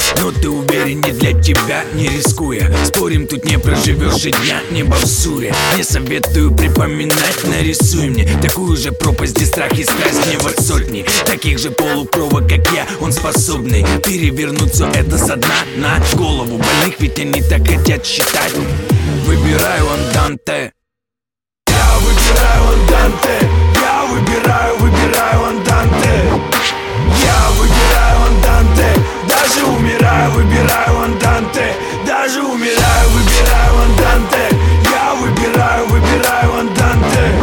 Но ты уверен, не для тебя, не рискуя. Спорим, тут не проживешь же дня, не боксуя. Не советую припоминать, нарисуй мне такую же пропасть, где страх и страсть не вот сотни таких же полукровок, как я. Он способный перевернуть все это со дна на голову больных, ведь они так хотят считать. Выбираю анданте. Я выбираю анданте. Я выбираю анданте. Я выбираю анданте. Даже умираю, выбираю анданте. Даже умираю, выбираю анданте. Я выбираю анданте.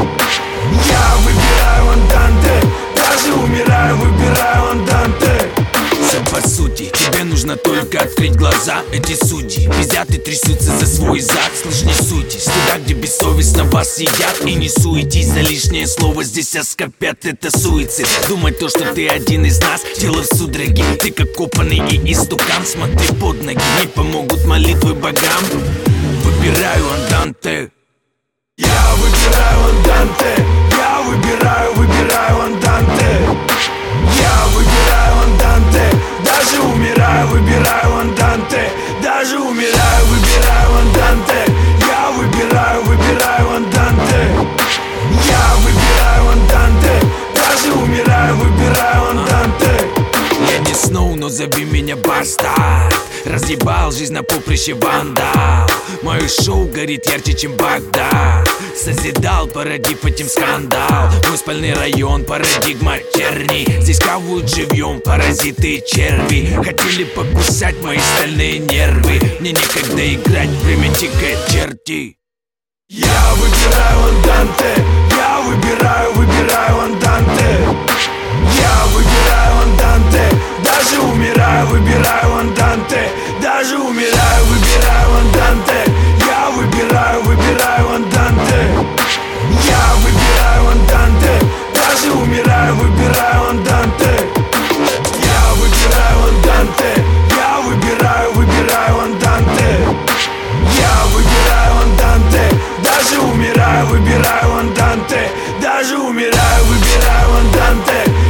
Я выбираю анданте. Даже умираю, выбираю анданте. Все по сути, тебе нужно только открыть глаза. Эти судьи пиздят и трясутся за свой зад. Слышь, не суйтесь туда, где бессовестно вас едят. И не суетись за лишнее слово, здесь оскорбят, это суицид. Думать то, что ты один из нас, тело в судороге. Ты как копанный и истукан, смотри под ноги. Не помогут молитвы богам. Выбираю анданте. Я выбираю анданте. Я выбираю анданте. Я выбираю анданте. Даже умираю, выбираю анданте. Даже умираю, выбираю анданте. Я выбираю анданте. Я выбираю анданте. Даже умираю, выбираю анданте. Я не Сноу, но зови меня бастард. Разъебал жизнь на поприще вандал. Мое шоу горит ярче, чем Багдад. Созидал, породив этим скандал. Мой спальный район, парадигма терний. Здесь кавают живьем паразиты и черви. Хотели покусать мои стальные нервы. Мне некогда играть, время тикает, черти. Я выбираю анданте. Я выбираю анданте. Я выбираю анданте. Даже умираю, выбираю анданте. Даже умираю, выбираю анданте. Я выбираю анданте. Я выбираю анданте. Даже умираю, выбираю анданте. Я выбираю анданте. Я выбираю анданте. Я выбираю анданте. Даже умираю, выбираю анданте. Даже умираю, выбираю анданте.